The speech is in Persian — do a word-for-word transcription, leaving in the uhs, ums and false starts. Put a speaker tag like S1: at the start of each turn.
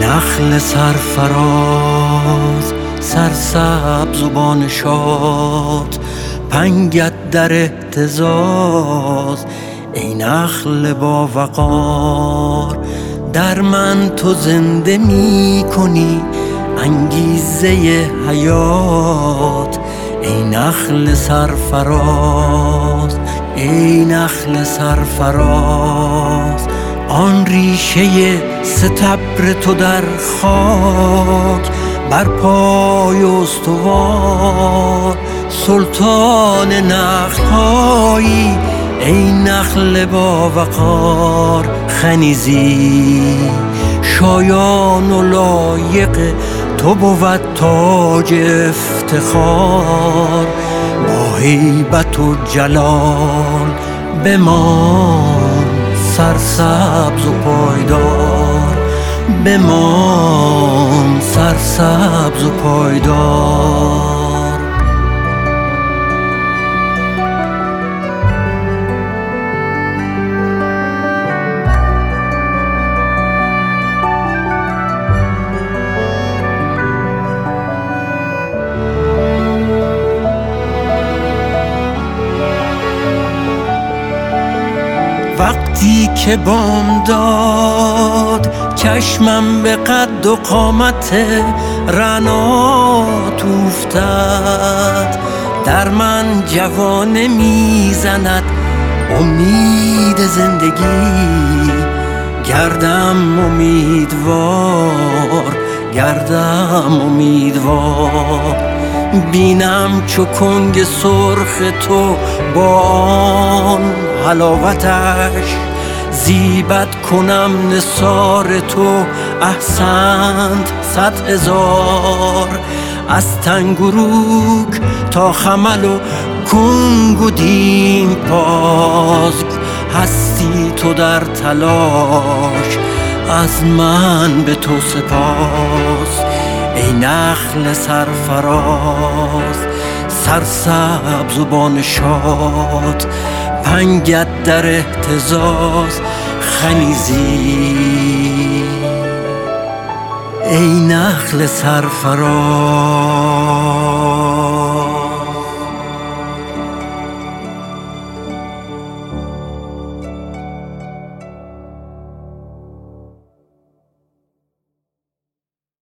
S1: نخل سرفراز، سرسبز و بانشاد، پنگت در اهتزاز. ای نخل با وقار، در من تو زنده می کنی انگیزه حیات. ای نخل سرفراز، ای نخل سرفراز، آن ریشه ستبر تو در خاک بر پای استوار. سلطان نخل‌هایی ای نخل با وقار، خنیزی شایان و لایق تو بود تاج افتخار. با هیبت و جلال بمان سرسبز و پایدار، بمان سرسبز و پایدار. وقتی که بامداد چشمم به قد و قامت رعنات افتد، در من جوانه میزند امید زندگی. گردم امیدوار، گردم امیدوار، بینم چو کنگ سرخ تو با آن حلاوتش. زیبت کنم نثار تو احسنت صد هزار. از تنگروک تا خمل و کنگ و دیم پاس، هستی تو در تلاش، از من به تو سپاس. ای نخل سرفراز، سرسبز و بانشاد، پنگت در اهتزاز، خنیزی. ای نخل سرفراز.